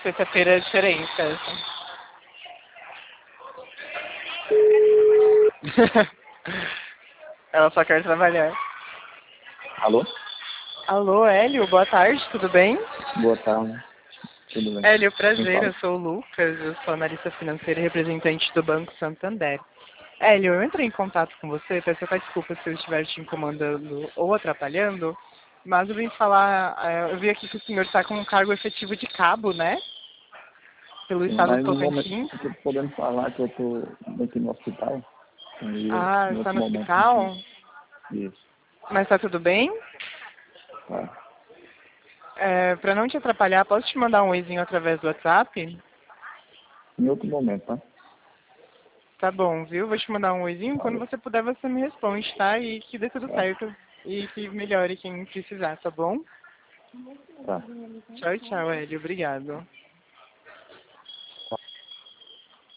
Sexta-feira é diferente, essa. Ela só quer trabalhar. Alô? Alô, Hélio, boa tarde, tudo bem? Boa tarde. Tudo bem? Hélio, Quem prazer, eu fala? sou o Lucas, eu sou analista financeira e representante do Banco Santander. Hélio, eu entrei em contato com você, peço até desculpa se eu estiver te incomodando ou atrapalhando, mas eu vim falar, eu vi aqui que o senhor está com um cargo efetivo de cabo, né? Pelo Sim, estado do mas no momento Tocantins. eu tô podendo falar que eu tô aqui no hospital. E Ah, em está outro no momento a gente. hospital? Isso. Mas está tudo bem? Tá. Para não te atrapalhar, posso te mandar um oizinho através do WhatsApp? Em outro momento, tá? Tá bom, viu? Vou te mandar um oizinho. Quando Valeu. você puder, você me responde, tá? E que dê tudo Tá. certo. E que melhore quem precisar, tá bom? Tá. Tchau, tchau, Hélio. Obrigado.